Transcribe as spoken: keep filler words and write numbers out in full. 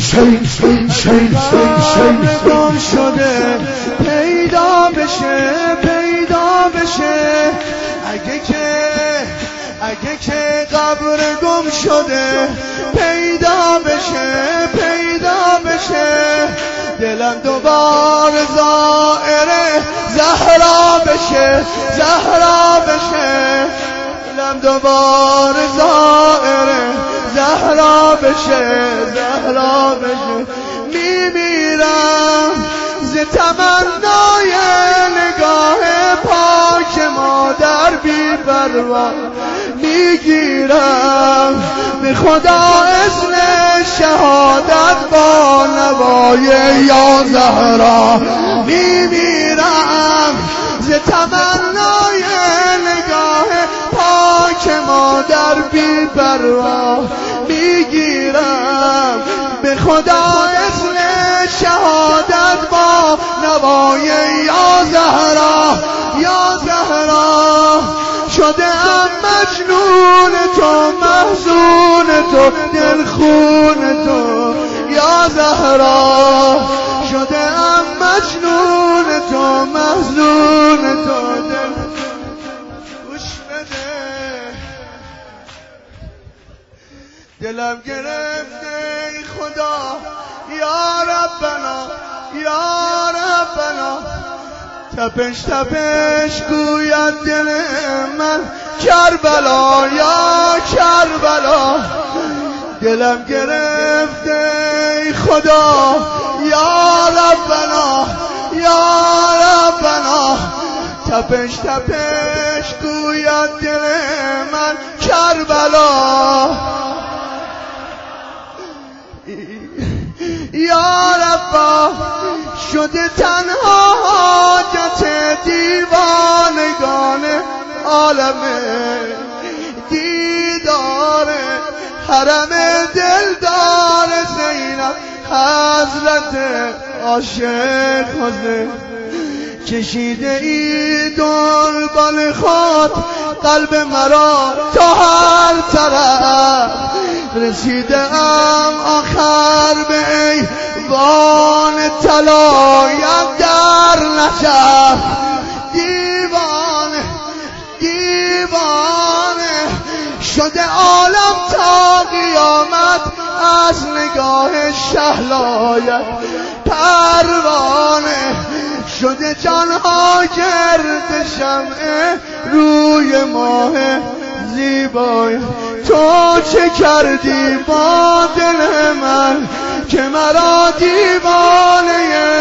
شین شین شین شین گم شده پیدا بشه پیدا بشه اگه که اگه که قبر گم شده پیدا بشه پیدا بشه دلم دوبار زائر زهرا بشه زهرا بشه دلم دوبار زائر زهرا بشه زهرا بشه میمیرم ز تمنای نگاه پاک مادر بی پروا میگیرم به خدا اذن شهادت با نوای یا زهرا میمیرم ز تمنای نگاه پاک مادر بی پروا میگیرم به خدا اذن شهادت با نوای یا زهرا یا زهرا شده ام مجنون تو محزون تو دلخون تو یا زهرا شده ام مجنون تو محزون تو دل گوش بده دلم گرفته ای خدا یا ربنا یا ربنا تپش تپش گوید دل من کربلا یا کربلا دلم گرفته ای خدا یا ربنا یا ربنا تپش تپش گوید دل من کربلا یا ربا شده تنها حاجت دیوانگان عالم دیدار حرم دلدار زینب حضرت عاشق حسین کشیده ای دنبال خود قلب مرا تا هر طرف رسیده ام آخر به ایوان طلایت در نجف دیوانه دیوانه شده عالم تا قیامت از نگاه شهلایت پروانه شده جانها گرد شمع روی ماه زیبای تو چه کردی با دل من که مرا دیوانه